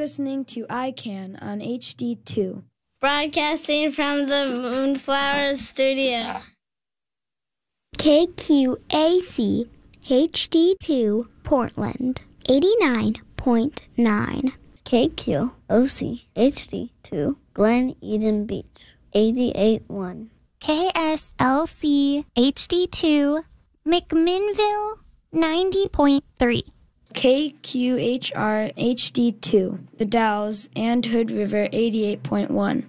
listening to ICANN on HD2. Broadcasting from the Moonflower Studio. KQAC HD2 Portland 89.9. KQOC HD2 Glen Eden Beach 88.1. KSLC HD2 McMinnville 90.3. KQHR HD2 The Dalles and Hood River 88.1.